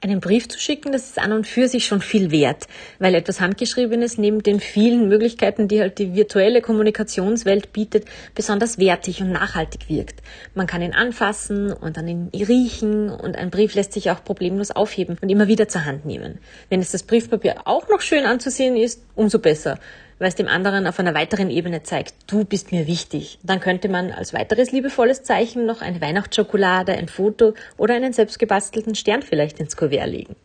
Einen Brief zu schicken, das ist an und für sich schon viel wert, weil etwas Handgeschriebenes neben den vielen Möglichkeiten, die halt die virtuelle Kommunikationswelt bietet, besonders wertig und nachhaltig wirkt. Man kann ihn anfassen und an ihn riechen und ein Brief lässt sich auch problemlos aufheben und immer wieder zur Hand nehmen. Wenn es das Briefpapier auch noch schön anzusehen ist, umso besser, weil es dem anderen auf einer weiteren Ebene zeigt, du bist mir wichtig. Dann könnte man als weiteres liebevolles Zeichen noch eine Weihnachtsschokolade, ein Foto oder einen selbstgebastelten Stern vielleicht ins Kuvert legen.